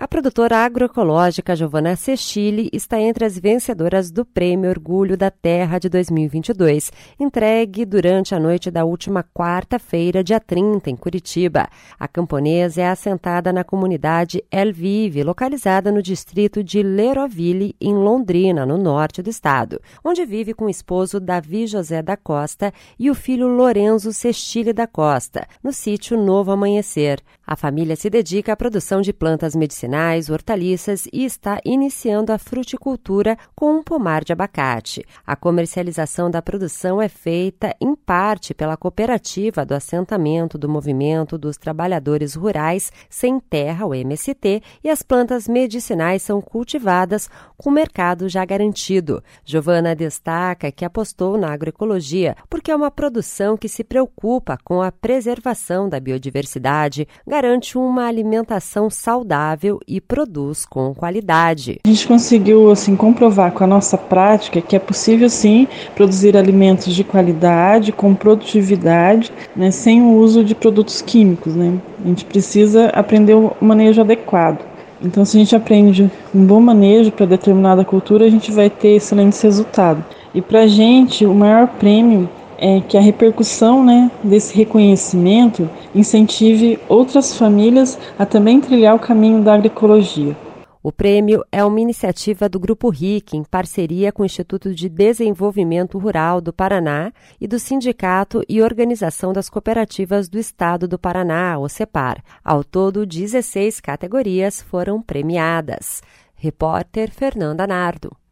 produtora agroecológica Giovana Sestili está entre as vencedoras do Prêmio Orgulho da Terra de 2022, entregue durante a noite da última quarta-feira, dia 30, em Curitiba. A camponesa é assentada na comunidade El Vive, localizada no distrito de Leroville, em Londrina, no norte do estado, onde vive com o esposo Davi José da Costa e o filho Lorenzo Sestili da Costa, no sítio Novo Amanhecer. A família se dedica à produção de plantas medicinais, hortaliças e está iniciando a fruticultura com um pomar de abacate. A comercialização da produção é feita, em parte, pela cooperativa do assentamento do Movimento dos Trabalhadores Rurais Sem Terra, o MST, e as plantas medicinais são cultivadas com o mercado já garantido. Giovana destaca que apostou na agroecologia porque é uma produção que se preocupa com a preservação da biodiversidade, garante uma alimentação saudável e produz com qualidade. A gente conseguiu comprovar com a nossa prática que é possível sim produzir alimentos de qualidade, com produtividade, sem o uso de produtos químicos. A gente precisa aprender o manejo adequado. Então, se a gente aprende um bom manejo para determinada cultura, a gente vai ter excelentes resultados. E para a gente, o maior prêmio é que a repercussão desse reconhecimento incentive outras famílias a também trilhar o caminho da agroecologia. O prêmio é uma iniciativa do Grupo RIC, em parceria com o Instituto de Desenvolvimento Rural do Paraná e do Sindicato e Organização das Cooperativas do Estado do Paraná, o CEPAR. Ao todo, 16 categorias foram premiadas. Repórter Fernanda Nardo.